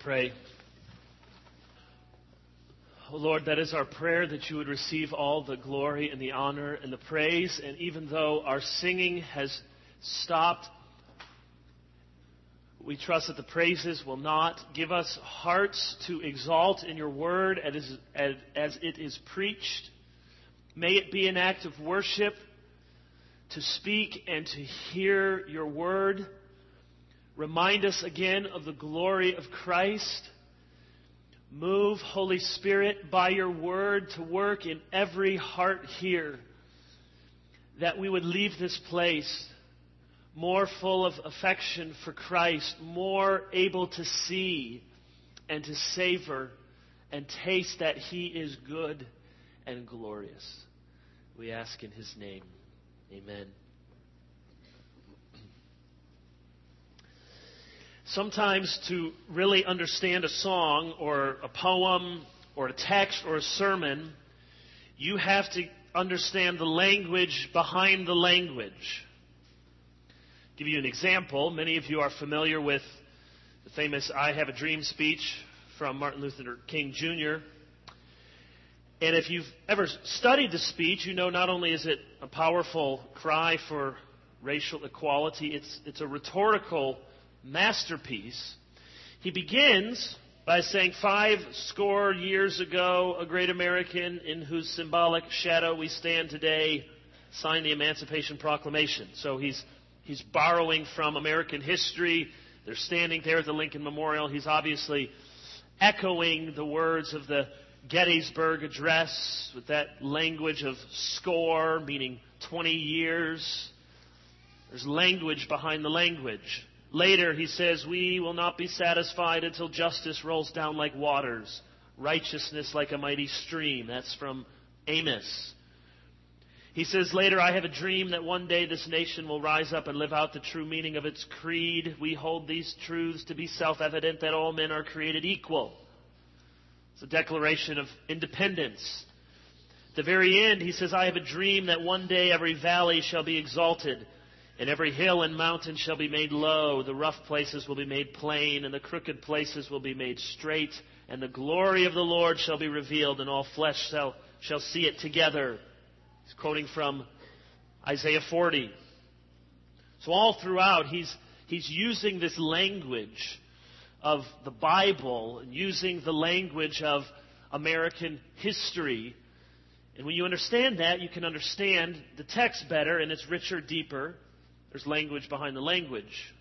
Pray. Oh Lord, that is our prayer, that you would receive all the glory and the honor and the praise. And even though our singing has stopped, we trust that the praises will not. Give us hearts to exalt in your word as it is preached. May it be an act of worship to speak and to hear your word. Remind us again of the glory of Christ. Move, Holy Spirit, by your word to work in every heart here, that we would leave this place more full of affection for Christ, more able to see and to savor and taste that He is good and glorious. We ask in His name. Amen. Sometimes to really understand a song or a poem or a text or a sermon, you have to understand the language behind the language. I'll give you an example. Many of you are familiar with the famous I Have a Dream speech from Martin Luther King Jr. And if you've ever studied the speech, you know not only is it a powerful cry for racial equality, it's a rhetorical masterpiece. He begins by saying, 50 years ago, a great American in whose symbolic shadow we stand today signed the Emancipation Proclamation. So he's borrowing from American history. They're standing there at the Lincoln Memorial. He's obviously echoing the words of the Gettysburg Address with that language of score, meaning 20 years. There's language behind the language. Later, he says, we will not be satisfied until justice rolls down like waters, righteousness like a mighty stream. That's from Amos. He says later, I have a dream that one day this nation will rise up and live out the true meaning of its creed. We hold these truths to be self-evident, that all men are created equal. It's a declaration of independence. At the very end, he says, I have a dream that one day every valley shall be exalted, and every hill and mountain shall be made low. The rough places will be made plain, and the crooked places will be made straight. And the glory of the Lord shall be revealed, and all flesh shall see it together. He's quoting from Isaiah 40. So all throughout, he's using this language of the Bible, and using the language of American history. And when you understand that, you can understand the text better, and it's richer, deeper. There's language behind the language.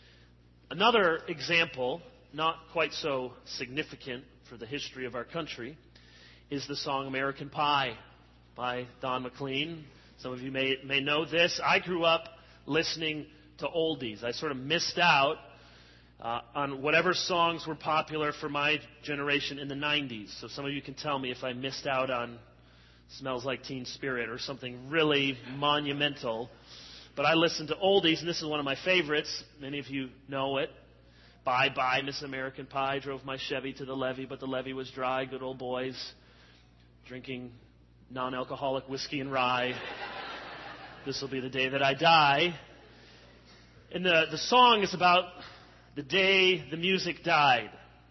Another example, not quite so significant for the history of our country, is the song American Pie by Don McLean. Some of you may know this. I grew up listening to oldies. I sort of missed out on whatever songs were popular for my generation in the 90s. So some of you can tell me if I missed out on Smells Like Teen Spirit or something really monumental. But I listened to oldies, and this is one of my favorites. Many of you know it. Bye, bye, Miss American Pie. Drove my Chevy to the levee, but the levee was dry. Good old boys drinking non-alcoholic whiskey and rye. This will be the day that I die. And the song is about the day the music died.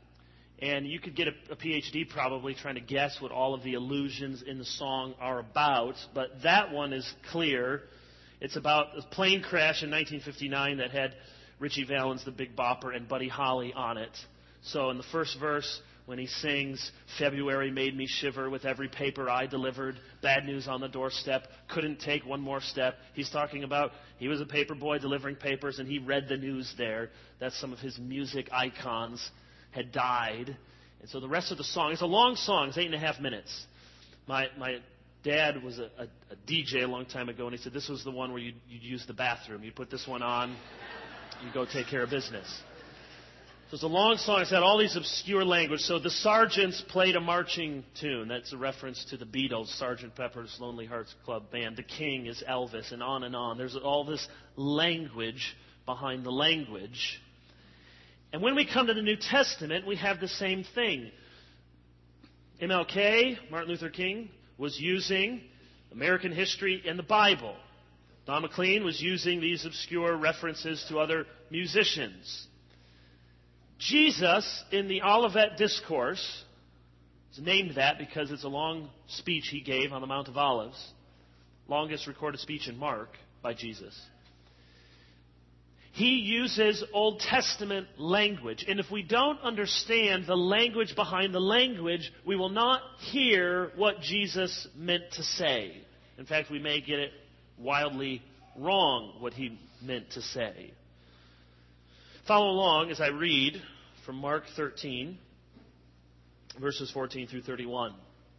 And you could get a PhD probably trying to guess what all of the allusions in the song are about. But that one is clear. It's about a plane crash in 1959 that had Ritchie Valens, the Big Bopper, and Buddy Holly on it. So in the first verse, when he sings, February made me shiver with every paper I delivered, bad news on the doorstep, couldn't take one more step. He's talking about he was a paper boy delivering papers, and he read the news there that some of his music icons had died. And so the rest of the song, it's a long song, it's 8.5 minutes. My dad was a DJ a long time ago, and he said this was the one where you'd use the bathroom. You'd put this one on, you go take care of business. So it's a long song. It's got all these obscure language. So the Sergeants played a marching tune. That's a reference to the Beatles, Sgt. Pepper's Lonely Hearts Club Band. The King is Elvis, and on and on. There's all this language behind the language. And when we come to the New Testament, we have the same thing. MLK, Martin Luther King, was using American history and the Bible. Don McLean was using these obscure references to other musicians. Jesus, in the Olivet Discourse, is named that because it's a long speech he gave on the Mount of Olives, longest recorded speech in Mark by Jesus. He uses Old Testament language. And if we don't understand the language behind the language, we will not hear what Jesus meant to say. In fact, we may get it wildly wrong, what he meant to say. Follow along as I read from Mark 13, verses 14 through 31.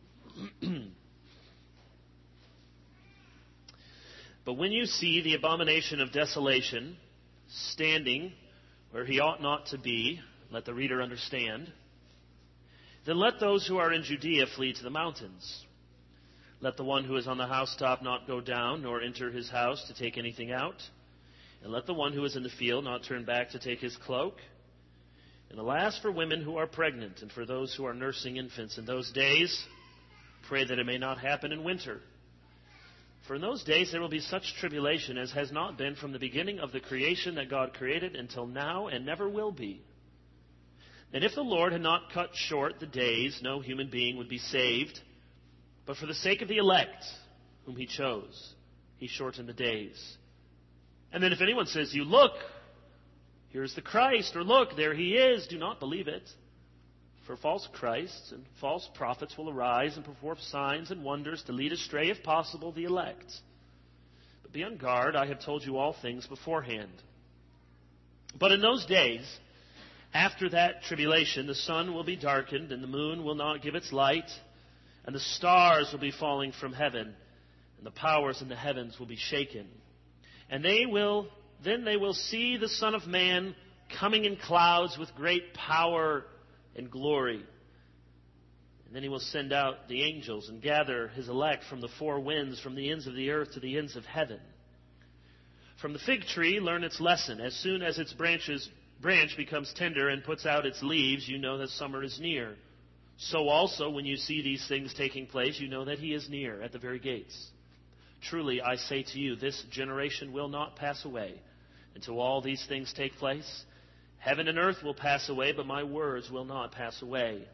But when you see the abomination of desolation standing where he ought not to be, let the reader understand, then let those who are in Judea flee to the mountains. Let the one who is on the housetop not go down, nor enter his house to take anything out. And let the one who is in the field not turn back to take his cloak. And alas, for women who are pregnant, and for those who are nursing infants in those days, pray that it may not happen in winter. For in those days there will be such tribulation as has not been from the beginning of the creation that God created until now, and never will be. And if the Lord had not cut short the days, no human being would be saved. But for the sake of the elect, whom he chose, he shortened the days. And then if anyone says to you, look, here's the Christ, or look, there he is, do not believe it. For false Christs and false prophets will arise and perform signs and wonders to lead astray, if possible, the elect. But be on guard, I have told you all things beforehand. But in those days, after that tribulation, the sun will be darkened, and the moon will not give its light, and the stars will be falling from heaven, and the powers in the heavens will be shaken. And then they will see the Son of Man coming in clouds with great power and glory. And then he will send out the angels and gather his elect from the four winds, from the ends of the earth to the ends of heaven. From the fig tree, learn its lesson. As soon as its branch becomes tender and puts out its leaves, you know that summer is near. So also, when you see these things taking place, you know that he is near, at the very gates. Truly, I say to you, this generation will not pass away until all these things take place. Heaven and earth will pass away, but my words will not pass away.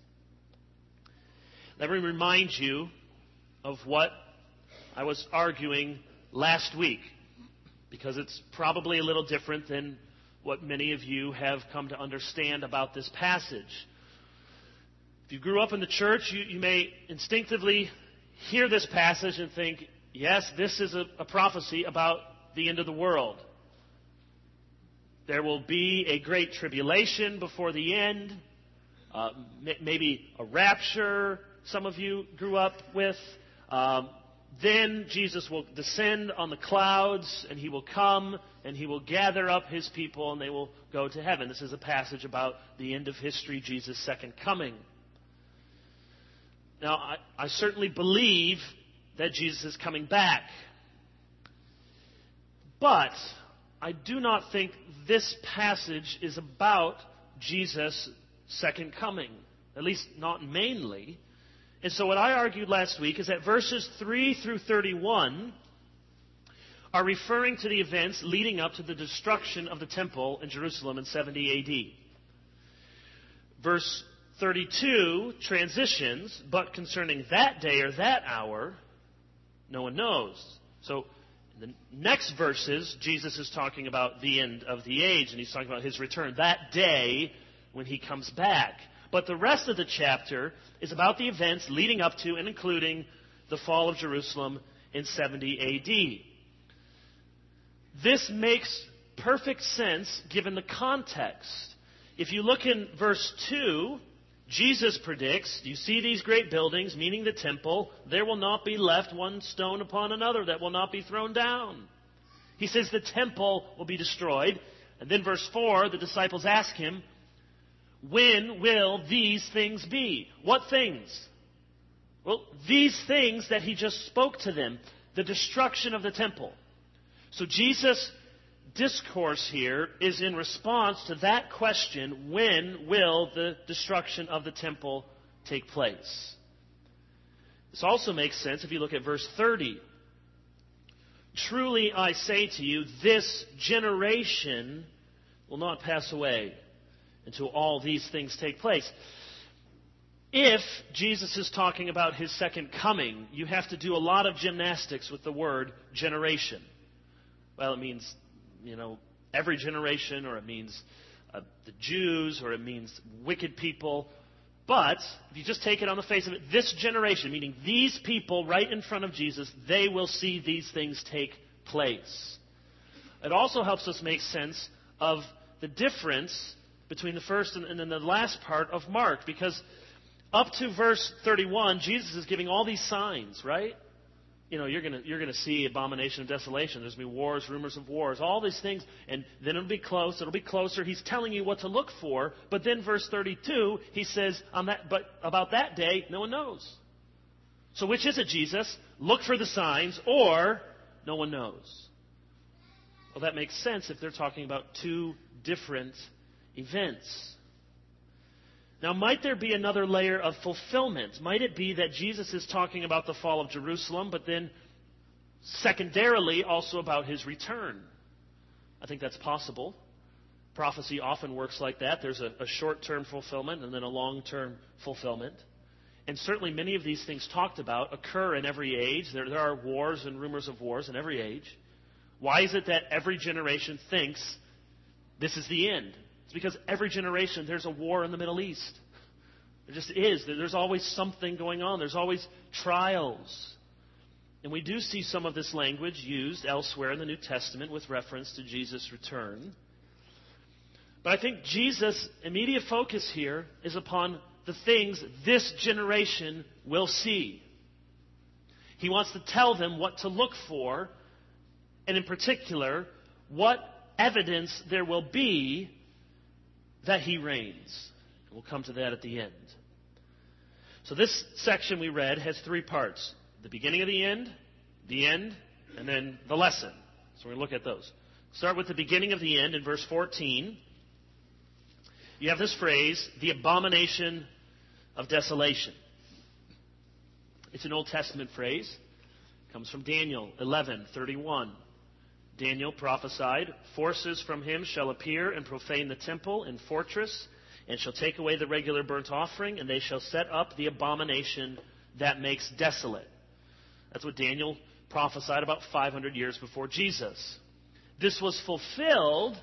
Let me remind you of what I was arguing last week, because it's probably a little different than what many of you have come to understand about this passage. If you grew up in the church, you may instinctively hear this passage and think, yes, this is a prophecy about the end of the world. There will be a great tribulation before the end, maybe a rapture some of you grew up with. Then Jesus will descend on the clouds, and he will come, and he will gather up his people, and they will go to heaven. This is a passage about the end of history, Jesus' second coming. Now, I certainly believe that Jesus is coming back. But I do not think this passage is about Jesus' second coming, at least not mainly. And so what I argued last week is that verses 3 through 31 are referring to the events leading up to the destruction of the temple in Jerusalem in 70 A.D. Verse 32 transitions, but concerning that day or that hour, no one knows. So in the next verses, Jesus is talking about the end of the age, and he's talking about his return, that day when he comes back. But the rest of the chapter is about the events leading up to and including the fall of Jerusalem in 70 A.D. This makes perfect sense given the context. If you look in verse 2, Jesus predicts, you see these great buildings, meaning the temple, there will not be left one stone upon another that will not be thrown down. He says the temple will be destroyed. And then verse 4, the disciples ask him, when will these things be? What things? Well, these things that he just spoke to them, the destruction of the temple. So Jesus' discourse here is in response to that question, when will the destruction of the temple take place? This also makes sense if you look at verse 30. Truly I say to you, this generation will not pass away until all these things take place. If Jesus is talking about his second coming, you have to do a lot of gymnastics with the word generation. Well, it means, every generation, or it means the Jews, or it means wicked people. But if you just take it on the face of it, this generation, meaning these people right in front of Jesus, they will see these things take place. It also helps us make sense of the difference between the first and then the last part of Mark, because up to verse 31, Jesus is giving all these signs, right? You're going to see abomination of desolation. There's going to be wars, rumors of wars, all these things, and then it'll be close. It'll be closer. He's telling you what to look for, but then verse 32, he says, but about that day, no one knows. So which is it, Jesus? Look for the signs, or no one knows. Well, that makes sense if they're talking about two different events. Now, might there be another layer of fulfillment? Might it be that Jesus is talking about the fall of Jerusalem, but then secondarily also about his return? I think that's possible. Prophecy often works like that. There's a short-term fulfillment and then a long-term fulfillment. And certainly many of these things talked about occur in every age. There are wars and rumors of wars in every age. Why is it that every generation thinks this is the end? It's because every generation there's a war in the Middle East. There just is. There's always something going on. There's always trials. And we do see some of this language used elsewhere in the New Testament with reference to Jesus' return. But I think Jesus' immediate focus here is upon the things this generation will see. He wants to tell them what to look for, and in particular, what evidence there will be that he reigns. We'll come to that at the end. So this section we read has three parts. The beginning of the end, and then the lesson. So we're going to look at those. Start with the beginning of the end in verse 14. You have this phrase, the abomination of desolation. It's an Old Testament phrase. It comes from Daniel 11:31. Daniel prophesied, forces from him shall appear and profane the temple and fortress, and shall take away the regular burnt offering, and they shall set up the abomination that makes desolate. That's what Daniel prophesied about 500 years before Jesus. This was fulfilled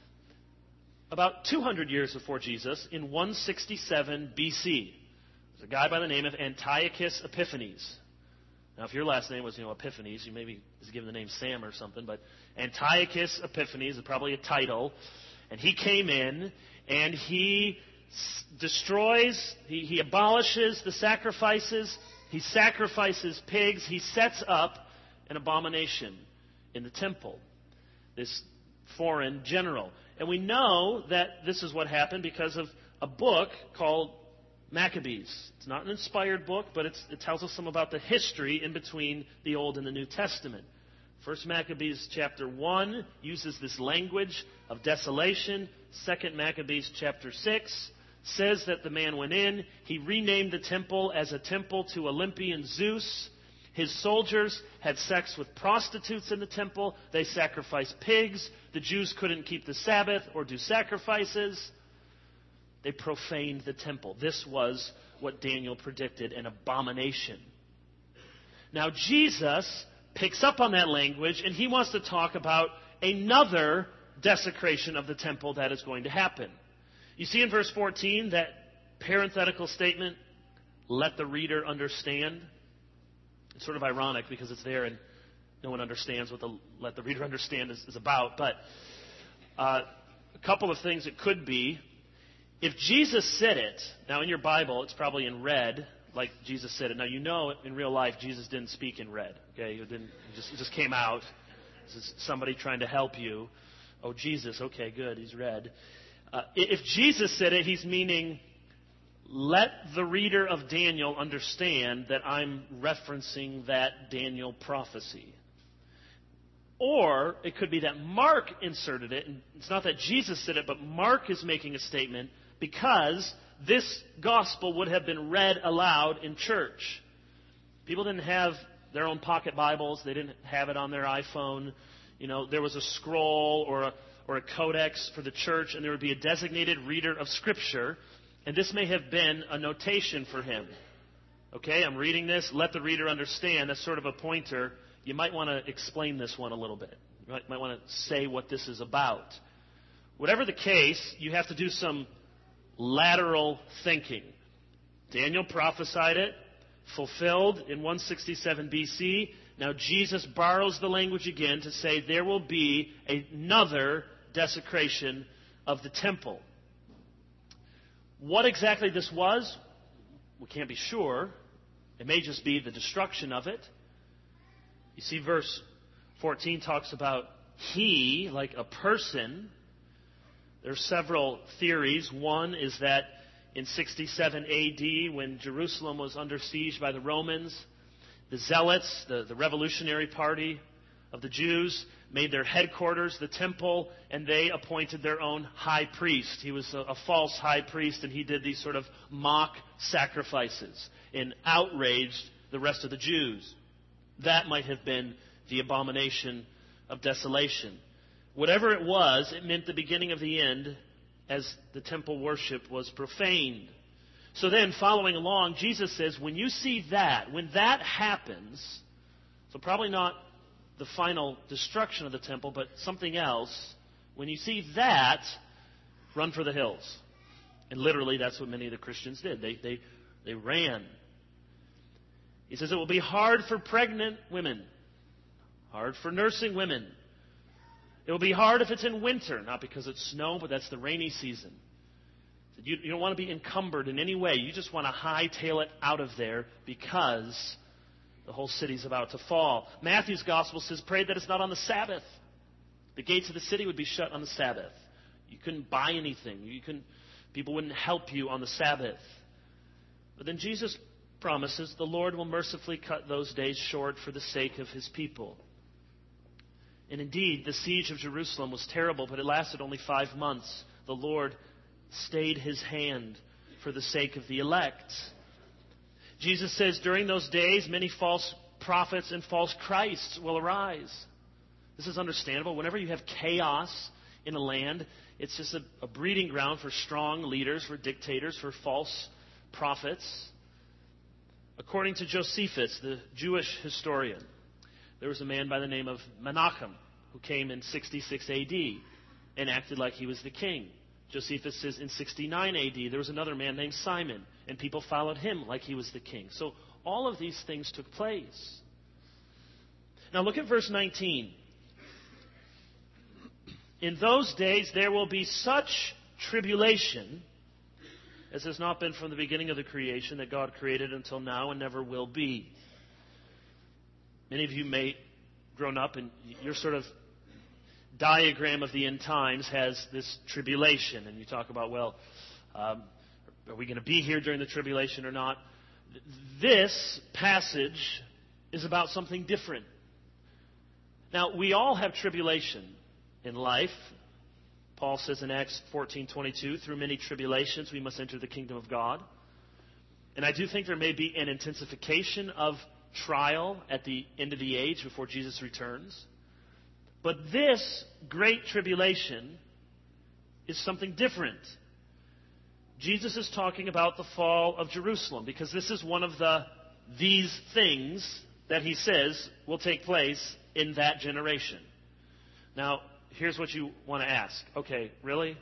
about 200 years before Jesus in 167 BC. There's a guy by the name of Antiochus Epiphanes. Now, if your last name was, Epiphanes, you maybe was given the name Sam or something, but Antiochus Epiphanes is probably a title. And he came in, and he destroys, he abolishes the sacrifices, he sacrifices pigs, he sets up an abomination in the temple, this foreign general. And we know that this is what happened because of a book called Maccabees. It's not an inspired book, but it tells us some about the history in between the Old and the New Testament. First Maccabees chapter 1 uses this language of desolation. Second Maccabees chapter 6 says that the man went in. He renamed the temple as a temple to Olympian Zeus. His soldiers had sex with prostitutes in the temple. They sacrificed pigs. The Jews couldn't keep the Sabbath or do sacrifices. They profaned the temple. This was what Daniel predicted, an abomination. Now Jesus picks up on that language, and he wants to talk about another desecration of the temple that is going to happen. You see in verse 14 that parenthetical statement, let the reader understand. It's sort of ironic because it's there and no one understands what the let the reader understand is about. But a couple of things it could be. If Jesus said it, now in your Bible, it's probably in red, like Jesus said it. Now, in real life, Jesus didn't speak in red. Okay, it just came out. This is somebody trying to help you. Oh, Jesus, okay, good, he's red. If Jesus said it, he's meaning, let the reader of Daniel understand that I'm referencing that Daniel prophecy. Or it could be that Mark inserted it, and it's not that Jesus said it, but Mark is making a statement because this gospel would have been read aloud in church. People didn't have their own pocket Bibles. They didn't have it on their iPhone. There was a scroll or or a codex for the church, and there would be a designated reader of Scripture, and this may have been a notation for him. Okay, I'm reading this, let the reader understand. That's sort of a pointer. You might want to explain this one a little bit. You might want to say what this is about. Whatever the case, you have to do some lateral thinking. Daniel prophesied it, fulfilled in 167 BC. Now Jesus borrows the language again to say there will be another desecration of the temple. What exactly this was, we can't be sure. It may just be the destruction of it. You see, verse 14 talks about he, like a person. There are several theories. One is that in 67 AD, when Jerusalem was under siege by the Romans, the Zealots, the revolutionary party of the Jews, made their headquarters the temple, and they appointed their own high priest. He was a false high priest, and he did these sort of mock sacrifices and outraged the rest of the Jews. That might have been the abomination of desolation. Whatever it was, it meant the beginning of the end as the temple worship was profaned. So then, following along, Jesus says, when you see that, when that happens, so probably not the final destruction of the temple, but something else, when you see that, run for the hills. And literally, that's what many of the Christians did. They ran. He says it will be hard for pregnant women, hard for nursing women. It will be hard if it's in winter, not because it's snow, but that's the rainy season. You don't want to be encumbered in any way. You just want to hightail it out of there because the whole city's about to fall. Matthew's gospel says, pray that it's not on the Sabbath. The gates of the city would be shut on the Sabbath. You couldn't buy anything. People wouldn't help you on the Sabbath. But then Jesus promises the Lord will mercifully cut those days short for the sake of his people. And indeed, the siege of Jerusalem was terrible, but it lasted only 5 months. The Lord stayed his hand for the sake of the elect. Jesus says during those days, many false prophets and false Christs will arise. This is understandable. Whenever you have chaos in a land, it's just a breeding ground for strong leaders, for dictators, for false prophets. According to Josephus, the Jewish historian, there was a man by the name of Menachem who came in 66 AD and acted like he was the king. Josephus says in 69 AD there was another man named Simon, and people followed him like he was the king. So all of these things took place. Now look at verse 19. In those days there will be such tribulation as has not been from the beginning of the creation that God created until now and never will be. Many of you may have grown up and your sort of diagram of the end times has this tribulation. And you talk about, are we going to be here during the tribulation or not? This passage is about something different. Now, we all have tribulation in life. Paul says in Acts 14:22, through many tribulations we must enter the kingdom of God. And I do think there may be an intensification of trial at the end of the age before Jesus returns. But this great tribulation is something different. Jesus is talking about the fall of Jerusalem because this is one of these things that he says will take place in that generation. Now, here's what you want to ask. Okay, really?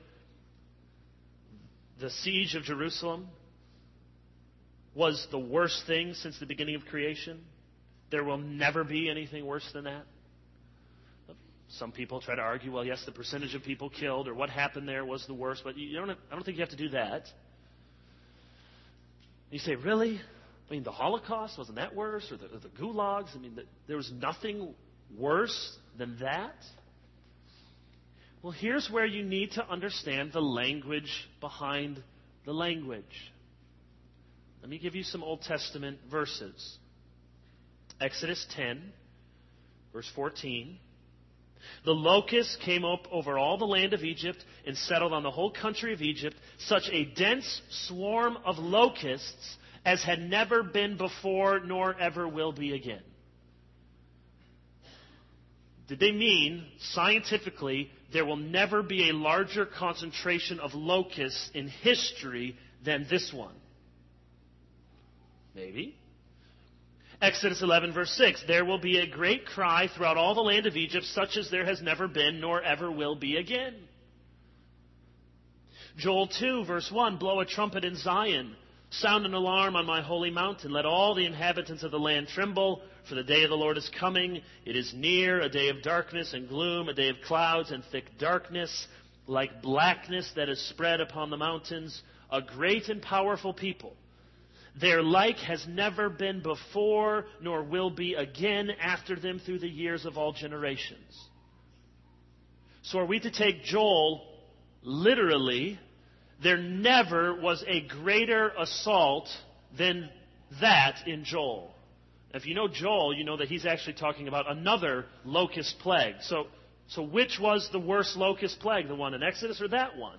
The siege of Jerusalem was the worst thing since the beginning of creation? There will never be anything worse than that? Some people try to argue, well, yes, the percentage of people killed or what happened there was the worst, but I don't think you have to do that. You say, really? I mean, the Holocaust, wasn't that worse? Or the gulags? I mean, there was nothing worse than that? Well, here's where you need to understand the language behind the language. Let me give you some Old Testament verses. Exodus 10, verse 14. The locusts came up over all the land of Egypt and settled on the whole country of Egypt, such a dense swarm of locusts as had never been before nor ever will be again. Did they mean, scientifically, there will never be a larger concentration of locusts in history than this one? Maybe. Exodus 11, verse 6, there will be a great cry throughout all the land of Egypt, such as there has never been, nor ever will be again. Joel 2, verse 1, blow a trumpet in Zion, sound an alarm on my holy mountain, let all the inhabitants of the land tremble, for the day of the Lord is coming. It is near, a day of darkness and gloom, a day of clouds and thick darkness, like blackness that is spread upon the mountains, a great and powerful people. Their like has never been before, nor will be again after them through the years of all generations. So are we to take Joel literally? There never was a greater assault than that in Joel. If you know Joel, you know that he's actually talking about another locust plague. So which was the worst locust plague? The one in Exodus or that one?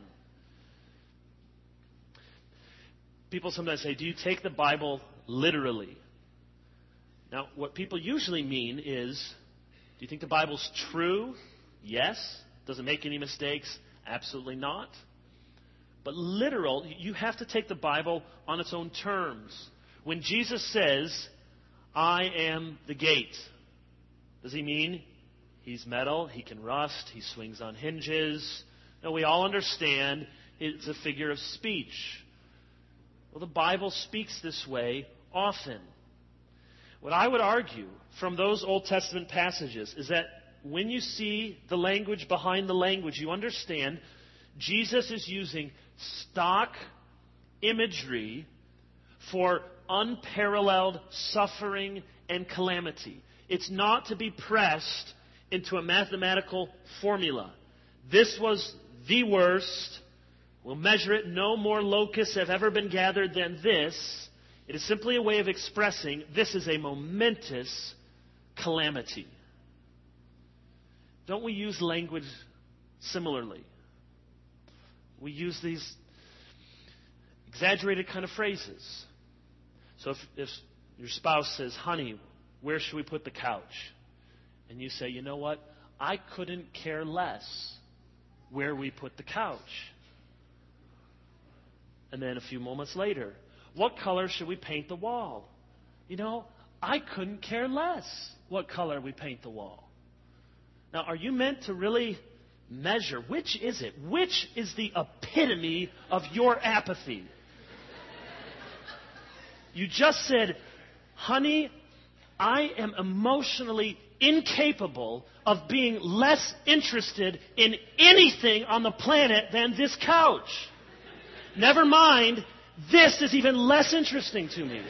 People sometimes say, do you take the Bible literally? Now, what people usually mean is, do you think the Bible's true? Yes. Does it make any mistakes? Absolutely not. But literal, you have to take the Bible on its own terms. When Jesus says, I am the gate, does he mean he's metal, he can rust, he swings on hinges? No, we all understand it's a figure of speech. Well, the Bible speaks this way often. What I would argue from those Old Testament passages is that when you see the language behind the language, you understand Jesus is using stock imagery for unparalleled suffering and calamity. It's not to be pressed into a mathematical formula. This was the worst. We'll measure it. No more locusts have ever been gathered than this. It is simply a way of expressing this is a momentous calamity. Don't we use language similarly? We use these exaggerated kind of phrases. So if your spouse says, honey, where should we put the couch? And you say, you know what? I couldn't care less where we put the couch. And then a few moments later, what color should we paint the wall? You know, I couldn't care less what color we paint the wall. Now, are you meant to really measure? Which is it? Which is the epitome of your apathy? You just said, honey, I am emotionally incapable of being less interested in anything on the planet than this couch. Never mind, this is even less interesting to me.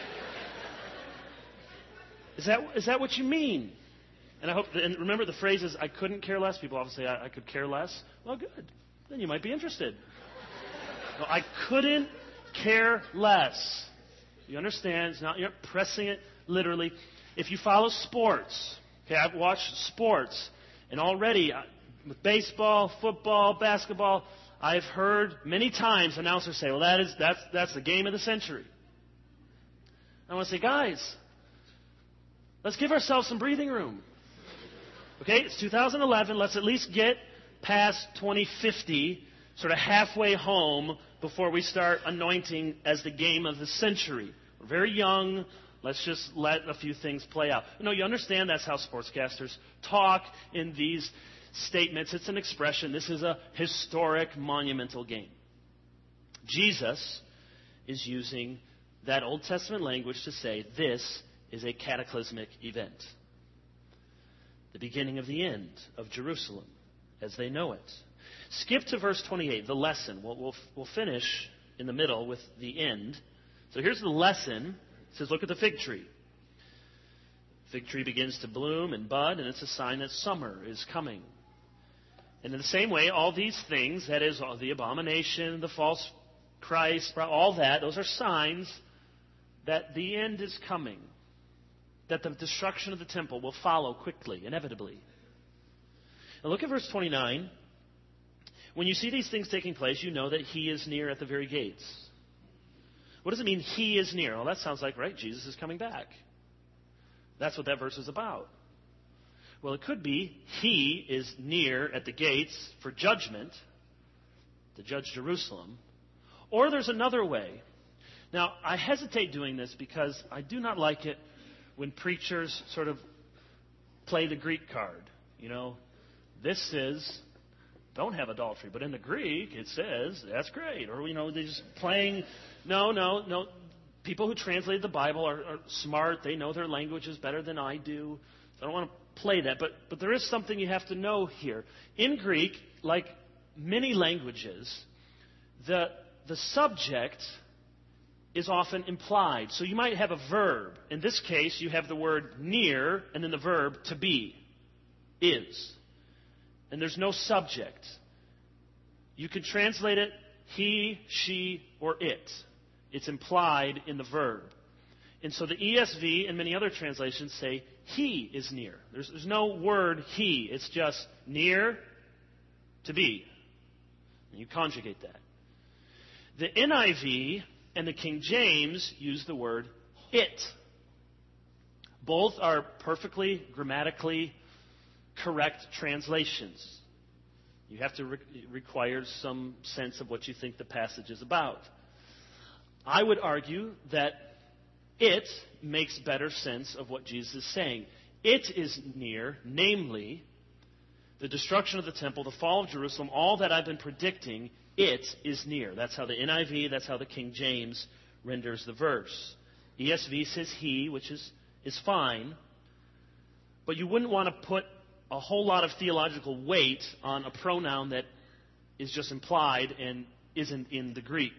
Is that what you mean? And I hope, and remember the phrase is, I couldn't care less. People often say, I could care less. Well, good. Then you might be interested. No, I couldn't care less. You understand? You're not pressing it literally. If you follow sports, okay, I've watched sports, and already with baseball, football, basketball, I've heard many times announcers say, well, that's the game of the century. I want to say, guys, let's give ourselves some breathing room. Okay, it's 2011. Let's at least get past 2050, sort of halfway home, before we start anointing as the game of the century. We're very young. Let's just let a few things play out. You know, you understand that's how sportscasters talk in these statements. It's an expression. This is a historic, monumental game. Jesus is using that Old Testament language to say this is a cataclysmic event. The beginning of the end of Jerusalem as they know it. Skip to verse 28, the lesson. We'll finish in the middle with the end. So here's the lesson. It says, look at the fig tree. Fig tree begins to bloom and bud, and it's a sign that summer is coming. And in the same way, all these things, that is, the abomination, the false Christ, all that, those are signs that the end is coming. That the destruction of the temple will follow quickly, inevitably. Now look at verse 29. When you see these things taking place, you know that he is near at the very gates. What does it mean, he is near? Well, that sounds like, right, Jesus is coming back. That's what that verse is about. Well, it could be he is near at the gates for judgment, to judge Jerusalem. Or there's another way. Now, I hesitate doing this because I do not like it when preachers sort of play the Greek card. You know, this says, don't have adultery. But in the Greek, it says, that's great. Or, you know, they're just playing. No. People who translate the Bible are smart. They know their languages better than I do. So I don't want to play that. But there is something you have to know here. In Greek, like many languages, the subject is often implied. So you might have a verb. In this case, you have the word near and then the verb to be, is. And there's no subject. You can translate it he, she, or it. It's implied in the verb. And so the ESV and many other translations say he is near. There's no word he. It's just near to be. And you conjugate that. The NIV and the King James use the word it. Both are perfectly grammatically correct translations. You have to require some sense of what you think the passage is about. I would argue that it makes better sense of what Jesus is saying. It is near, namely, the destruction of the temple, the fall of Jerusalem, all that I've been predicting, it is near. That's how the NIV, that's how the King James renders the verse. ESV says he, which is fine, but you wouldn't want to put a whole lot of theological weight on a pronoun that is just implied and isn't in the Greek.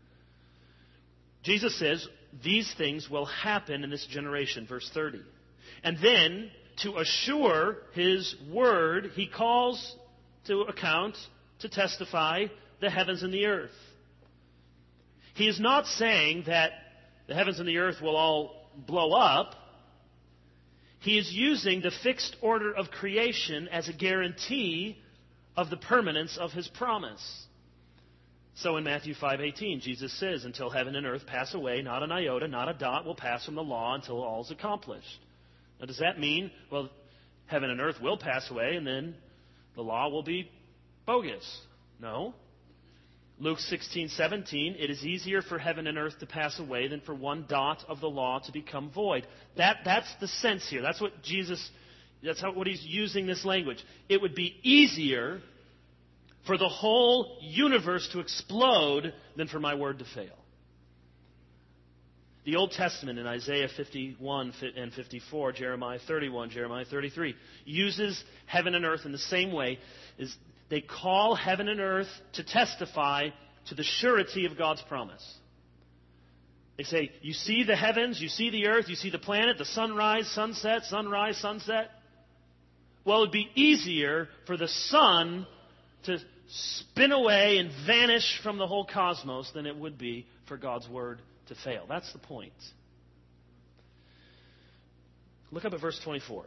Jesus says, these things will happen in this generation, verse 30. And then, to assure his word, he calls to account, to testify, the heavens and the earth. He is not saying that the heavens and the earth will all blow up. He is using the fixed order of creation as a guarantee of the permanence of his promise. So in Matthew 5:18, Jesus says, until heaven and earth pass away, not an iota, not a dot will pass from the law until all is accomplished. Now, does that mean, well, heaven and earth will pass away and then the law will be bogus? No. Luke 16:17, it is easier for heaven and earth to pass away than for one dot of the law to become void. That's the sense here. That's what what he's using this language. It would be easier for the whole universe to explode than for my word to fail. The Old Testament in Isaiah 51 and 54, Jeremiah 31, Jeremiah 33, uses heaven and earth in the same way. They call heaven and earth to testify to the surety of God's promise. They say, you see the heavens, you see the earth, you see the planet, the sunrise, sunset, sunrise, sunset. Well, it would be easier for the sun to spin away and vanish from the whole cosmos than it would be for God's word to fail. That's the point. Look up at verse 24.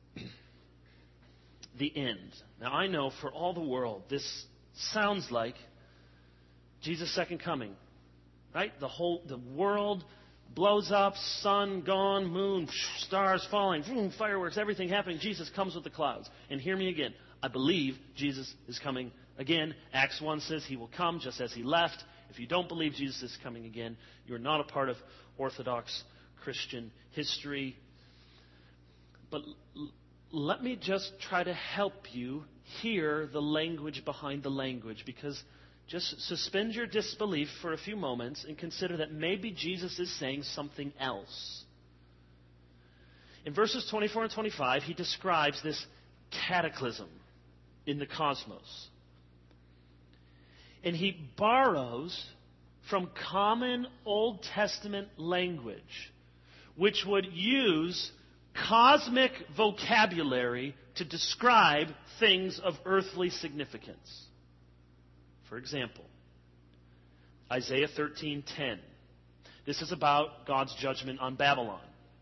The end. Now, I know for all the world, this sounds like Jesus' second coming. Right? The world blows up, sun gone, moon, stars falling, boom, fireworks, everything happening. Jesus comes with the clouds. And hear me again. I believe Jesus is coming again. Acts 1 says he will come just as he left. If you don't believe Jesus is coming again, you're not a part of Orthodox Christian history. But let me just try to help you hear the language behind the language, because just suspend your disbelief for a few moments and consider that maybe Jesus is saying something else. In verses 24 and 25, he describes this cataclysm in the cosmos. And he borrows from common Old Testament language, which would use cosmic vocabulary to describe things of earthly significance. For example, Isaiah 13:10. This is about God's judgment on Babylon.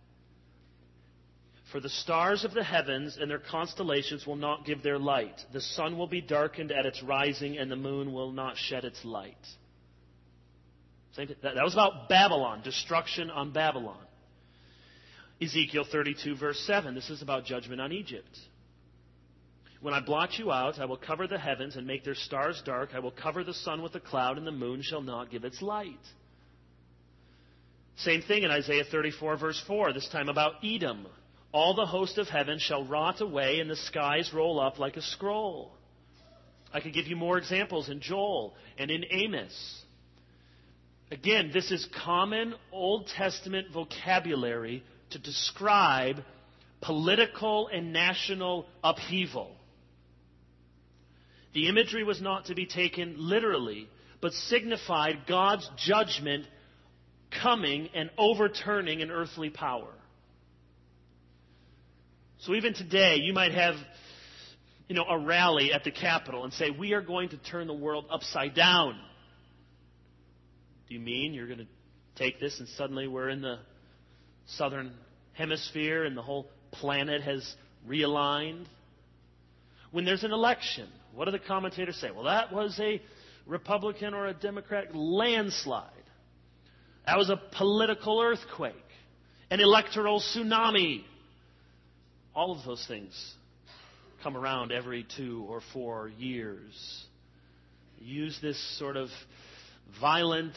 For the stars of the heavens and their constellations will not give their light. The sun will be darkened at its rising, and the moon will not shed its light. That was about Babylon, destruction on Babylon. Ezekiel 32, verse 7. This is about judgment on Egypt. When I blot you out, I will cover the heavens and make their stars dark. I will cover the sun with a cloud, and the moon shall not give its light. Same thing in Isaiah 34, verse 4, this time about Edom. All the host of heaven shall rot away, and the skies roll up like a scroll. I could give you more examples in Joel and in Amos. Again, this is common Old Testament vocabulary to describe political and national upheaval. The imagery was not to be taken literally, but signified God's judgment coming and overturning an earthly power. So even today, you might have, a rally at the Capitol and say, we are going to turn the world upside down. Do you mean you're going to take this and suddenly we're in the southern hemisphere and the whole planet has realigned? When there's an election, what do the commentators say? Well, that was a Republican or a Democratic landslide. That was a political earthquake, an electoral tsunami. All of those things come around every 2 or 4 years. Use this sort of violent,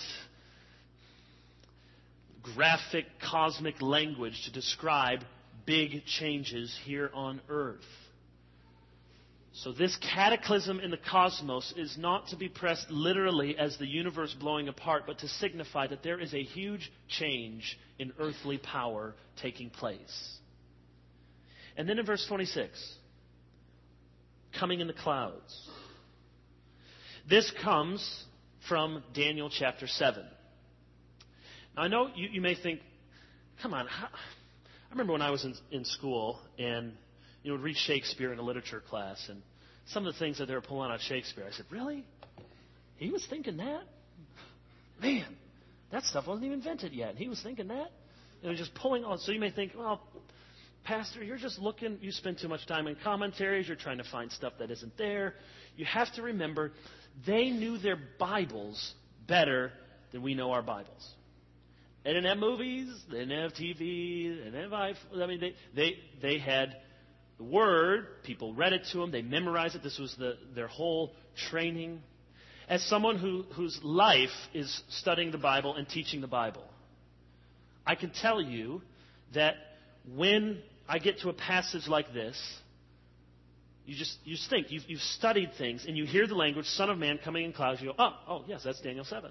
graphic, cosmic language to describe big changes here on earth. So this cataclysm in the cosmos is not to be pressed literally as the universe blowing apart, but to signify that there is a huge change in earthly power taking place. And then in verse 26, coming in the clouds. This comes from Daniel chapter 7. Now, I know you may think, come on, I remember when I was in school and would read Shakespeare in a literature class, and some of the things that they were pulling out of Shakespeare, I said, really? He was thinking that? Man, that stuff wasn't even invented yet. He was thinking that? Just pulling on. So you may think, well, Pastor, you're just looking, you spend too much time in commentaries, you're trying to find stuff that isn't there. You have to remember, they knew their Bibles better than we know our Bibles. They didn't have movies, they didn't have TV, they didn't have iPhone. I mean, they had the Word, people read it to them, they memorized it. This was their whole training. As someone whose life is studying the Bible and teaching the Bible, I can tell you that when I get to a passage like this, you just think, you've studied things, and you hear the language, Son of Man coming in clouds, you go, oh yes, that's Daniel 7.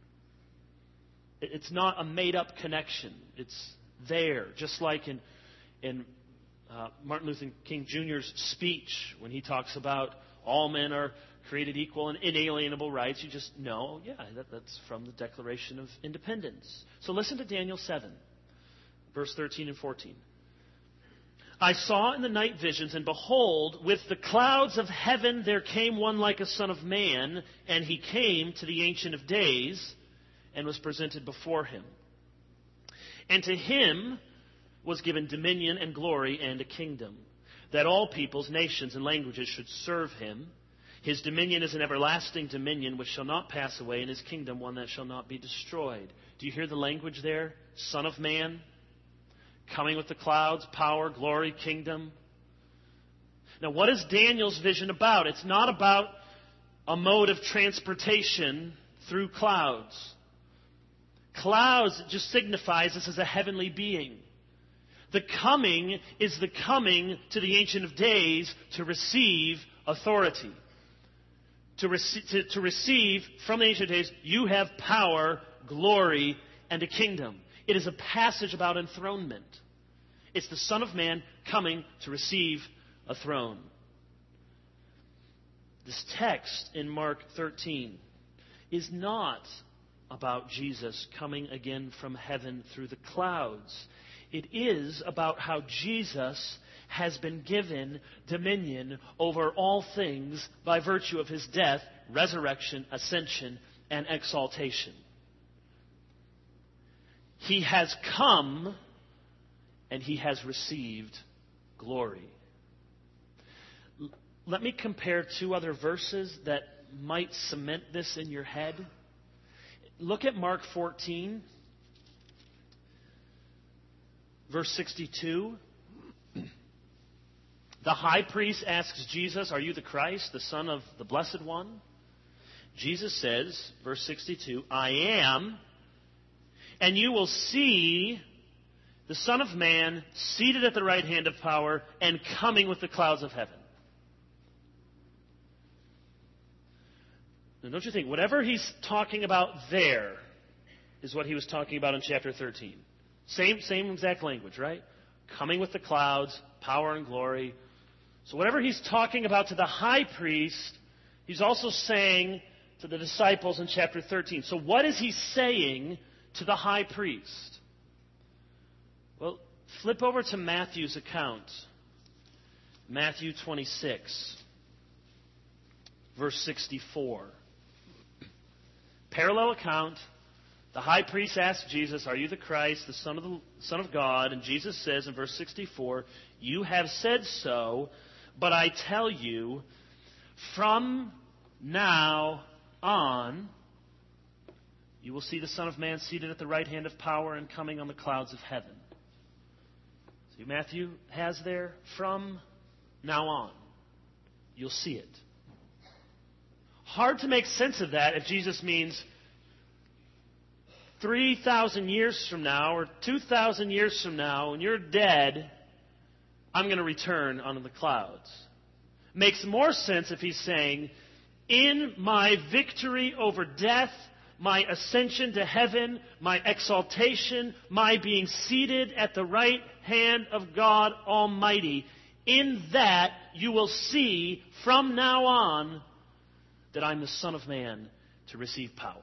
It's not a made-up connection. It's there, just like in Martin Luther King Jr.'s speech when he talks about all men are created equal and inalienable rights. You just know, that's from the Declaration of Independence. So listen to Daniel 7, verse 13 and 14. I saw in the night visions, and behold, with the clouds of heaven there came one like a son of man, and he came to the Ancient of Days and was presented before him. And to him was given dominion and glory and a kingdom, that all peoples, nations, and languages should serve him. His dominion is an everlasting dominion which shall not pass away, and his kingdom one that shall not be destroyed. Do you hear the language there? Son of Man, coming with the clouds, power, glory, kingdom. Now, what is Daniel's vision about? It's not about a mode of transportation through clouds. Clouds just signifies this is a heavenly being. The coming is the coming to the Ancient of Days to receive authority. To receive from the Ancient of Days, you have power, glory, and a kingdom. It is a passage about enthronement. It's the Son of Man coming to receive a throne. This text in Mark 13 is not about Jesus coming again from heaven through the clouds. It is about how Jesus has been given dominion over all things by virtue of his death, resurrection, ascension, and exaltation. He has come and he has received glory. Let me compare two other verses that might cement this in your head. Look at Mark 14, verse 62. The high priest asks Jesus, "Are you the Christ, the Son of the Blessed One?" Jesus says, verse 62, "I am, and you will see the Son of Man seated at the right hand of power and coming with the clouds of heaven." Now, don't you think, whatever he's talking about there is what he was talking about in chapter 13. Same exact language, right? Coming with the clouds, power and glory. So whatever he's talking about to the high priest, he's also saying to the disciples in chapter 13. So what is he saying to the high priest? Well, flip over to Matthew's account. Matthew 26, verse 64. Parallel account. The high priest asked Jesus, "Are you the Christ, the Son of God?" And Jesus says in verse 64, "You have said so, but I tell you, from now on, you will see the Son of Man seated at the right hand of power and coming on the clouds of heaven." See, Matthew has there, from now on. You'll see it. Hard to make sense of that if Jesus means 3,000 years from now or 2,000 years from now, when you're dead, I'm going to return on the clouds. Makes more sense if he's saying, in my victory over death, my ascension to heaven, my exaltation, my being seated at the right hand of God Almighty, in that you will see from now on that I'm the Son of Man to receive power.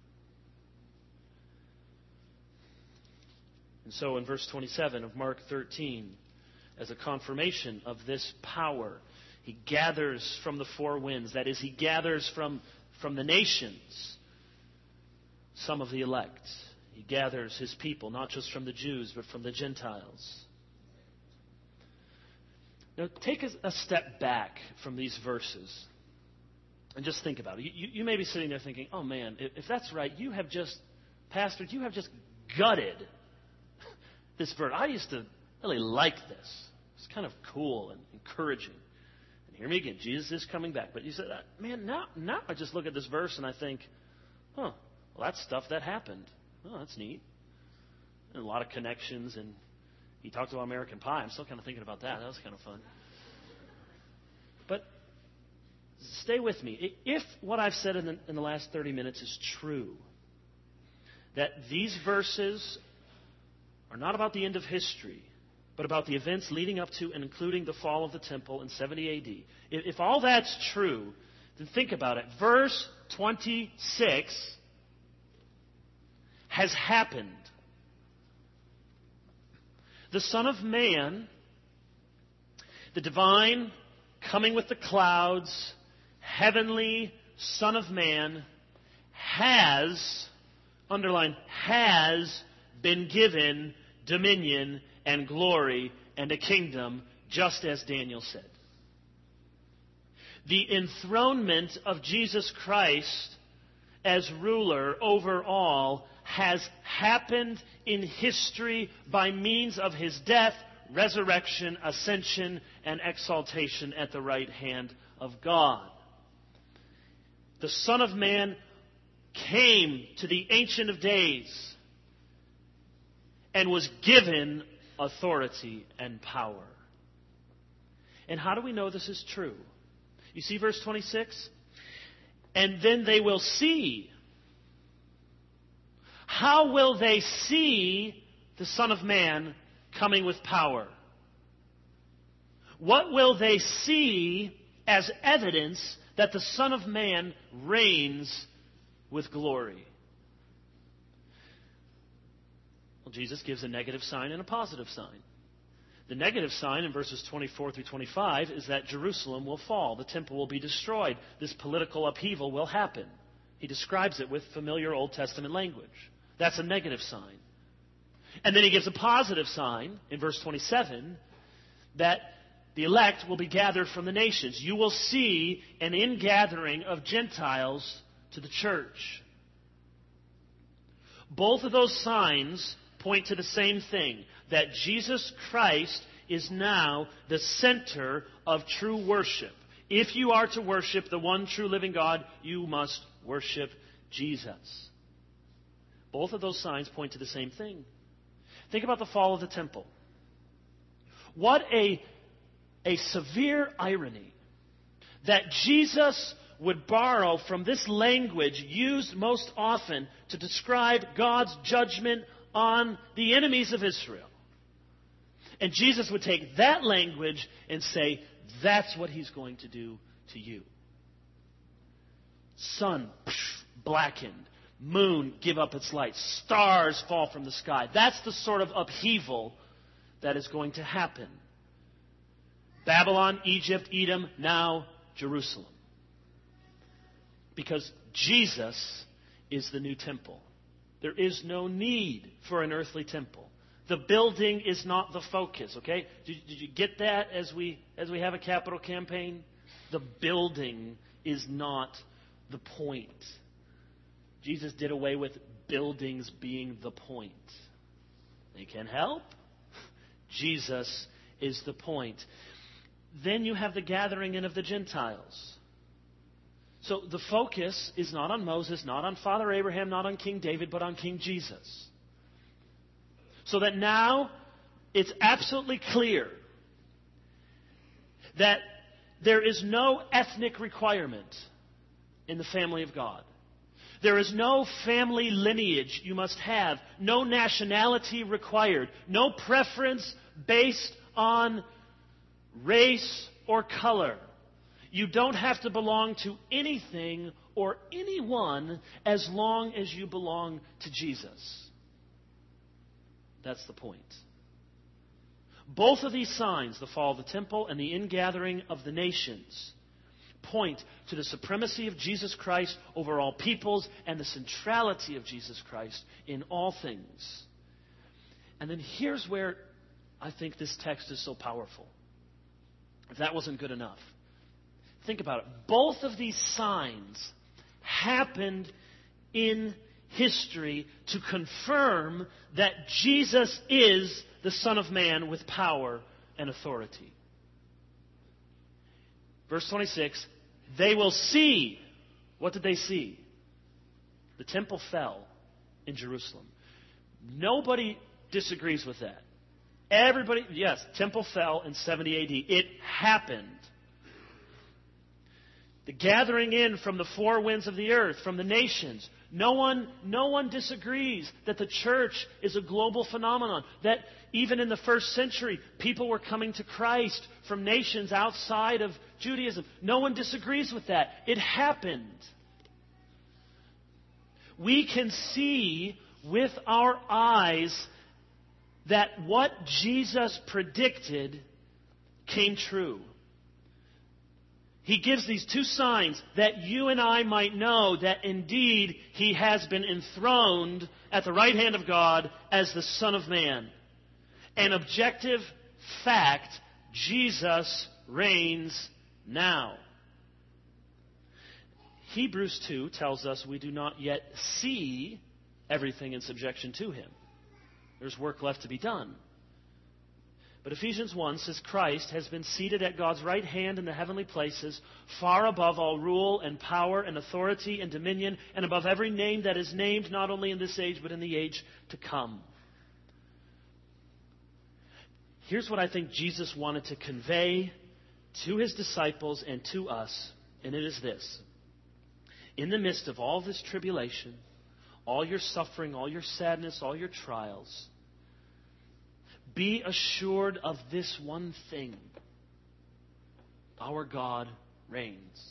And so in verse 27 of Mark 13, as a confirmation of this power, he gathers from the four winds. That is, he gathers from the nations some of the elect. He gathers his people, not just from the Jews, but from the Gentiles. Now, take a step back from these verses and just think about it. You may be sitting there thinking, "Oh man, if that's right, Pastor, you have just gutted this verse. I used to really like this. It's kind of cool and encouraging. And hear me again, Jesus is coming back." But you said, "Man, now I just look at this verse and I think, well, that's stuff that happened. Oh, that's neat." And a lot of connections, and he talked about American Pie. I'm still kind of thinking about that. That was kind of fun. But stay with me. If what I've said in the last 30 minutes is true, that these verses are not about the end of history, but about the events leading up to and including the fall of the temple in 70 A.D., if all that's true, then think about it. Verse 26 has happened. The Son of Man, the divine, coming with the clouds, heavenly Son of Man, has, underline, has been given dominion and glory and a kingdom, just as Daniel said. The enthronement of Jesus Christ as ruler over all has happened in history by means of his death, resurrection, ascension, and exaltation at the right hand of God. The Son of Man came to the Ancient of Days and was given authority and power. And how do we know this is true? You see verse 26? And then they will see. How will they see the Son of Man coming with power? What will they see as evidence that the Son of Man reigns with glory? Well, Jesus gives a negative sign and a positive sign. The negative sign in verses 24 through 25 is that Jerusalem will fall. The temple will be destroyed. This political upheaval will happen. He describes it with familiar Old Testament language. That's a negative sign. And then he gives a positive sign in verse 27 that the elect will be gathered from the nations. You will see an ingathering of Gentiles to the church. Both of those signs point to the same thing, that Jesus Christ is now the center of true worship. If you are to worship the one true living God, you must worship Jesus. Both of those signs point to the same thing. Think about the fall of the temple. What a severe irony that Jesus would borrow from this language used most often to describe God's judgment on the enemies of Israel. And Jesus would take that language and say, that's what he's going to do to you. Sun blackened. Moon give up its light. Stars fall from the sky. That's the sort of upheaval that is going to happen. Babylon, Egypt, Edom, now Jerusalem. Because Jesus is the new temple. There is no need for an earthly temple. The building is not the focus, okay? Did you get that as we have a capital campaign? The building is not the point. Jesus did away with buildings being the point. They can help. Jesus is the point. Then you have the gathering in of the Gentiles. So the focus is not on Moses, not on Father Abraham, not on King David, but on King Jesus. So that now it's absolutely clear that there is no ethnic requirement in the family of God. There is no family lineage you must have, no nationality required, no preference based on race or color. You don't have to belong to anything or anyone as long as you belong to Jesus. That's the point. Both of these signs, the fall of the temple and the ingathering of the nations, point to the supremacy of Jesus Christ over all peoples and the centrality of Jesus Christ in all things. And then here's where I think this text is so powerful. If that wasn't good enough, think about it. Both of these signs happened in history to confirm that Jesus is the Son of Man with power and authority. Verse 26, they will see. What did they see? The temple fell in Jerusalem. Nobody disagrees with that. Everybody, yes, temple fell in 70 AD. It happened. The gathering in from the four winds of the earth, from the nations. No one disagrees that the church is a global phenomenon. That even in the first century, people were coming to Christ from nations outside of Judaism. No one disagrees with that. It happened. We can see with our eyes that what Jesus predicted came true. He gives these two signs that you and I might know that indeed He has been enthroned at the right hand of God as the Son of Man. An objective fact, Jesus reigns now. Hebrews 2 tells us we do not yet see everything in subjection to Him. There's work left to be done. But Ephesians 1 says Christ has been seated at God's right hand in the heavenly places, far above all rule and power and authority and dominion, and above every name that is named, not only in this age, but in the age to come. Here's what I think Jesus wanted to convey to His disciples and to us, and it is this. In the midst of all this tribulation, all your suffering, all your sadness, all your trials, be assured of this one thing. Our God reigns.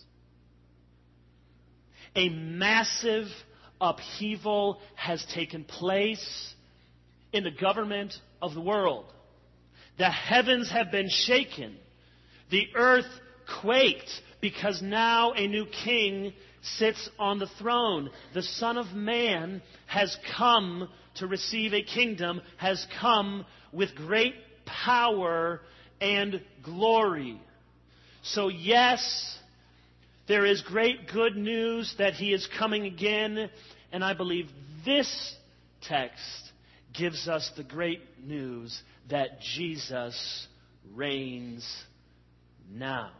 A massive upheaval has taken place in the government of the world. The heavens have been shaken. The earth quaked because now a new king sits on the throne. The Son of Man has come to receive a kingdom, has come with great power and glory. So yes, there is great good news that He is coming again, and I believe this text gives us the great news that Jesus reigns now.